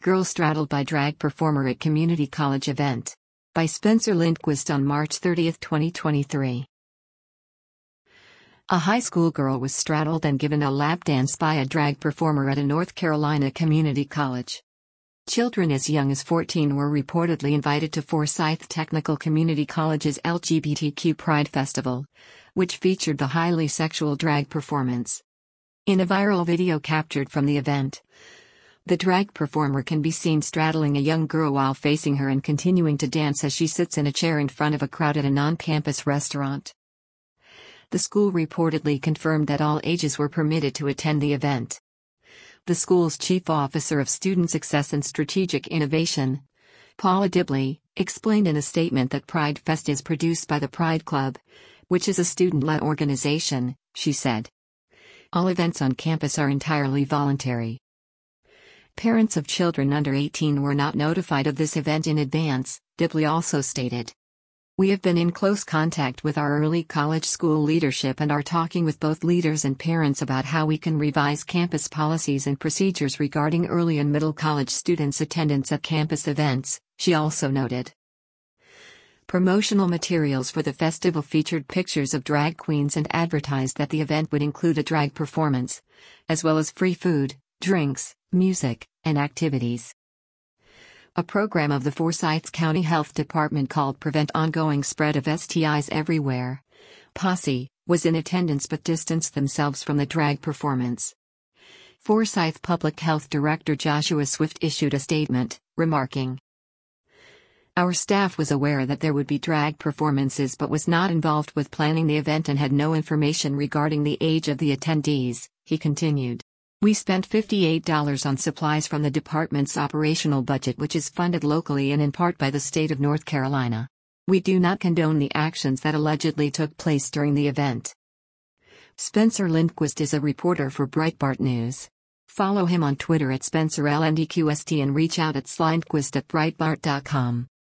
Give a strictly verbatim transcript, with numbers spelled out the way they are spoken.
Girl straddled by drag performer at community college event. By Spencer Lindquist on March thirtieth, twenty twenty-three. A high school girl was straddled and given a lap dance by a drag performer at a North Carolina community college. Children as young as fourteen were reportedly invited to Forsyth Technical Community College's L G B T Q Pride Festival, which featured the highly sexual drag performance. In a viral video captured from the event, the drag performer can be seen straddling a young girl while facing her and continuing to dance as she sits in a chair in front of a crowd at a non-campus restaurant. The school reportedly confirmed that all ages were permitted to attend the event. The school's Chief Officer of Student Success and Strategic Innovation, Paula Dibley, explained in a statement that Pride Fest is produced by the Pride Club, which is a student-led organization, she said. All events on campus are entirely voluntary. Parents of children under eighteen were not notified of this event in advance, Dibley also stated. We have been in close contact with our early college school leadership and are talking with both leaders and parents about how we can revise campus policies and procedures regarding early and middle college students' attendance at campus events, she also noted. Promotional materials for the festival featured pictures of drag queens and advertised that the event would include a drag performance, as well as free food, drinks, music, and activities. A program of the Forsyth County Health Department called Prevent Ongoing Spread of S T Is Everywhere, Posse, was in attendance but distanced themselves from the drag performance. Forsyth Public Health Director Joshua Swift issued a statement, remarking, "Our staff was aware that there would be drag performances but was not involved with planning the event and had no information regarding the age of the attendees," he continued. We spent fifty-eight dollars on supplies from the department's operational budget, which is funded locally and in part by the state of North Carolina. We do not condone the actions that allegedly took place during the event. Spencer Lindquist is a reporter for Breitbart News. Follow him on Twitter at Spencer L N D Q S T and reach out at slindquist at breitbart dot com.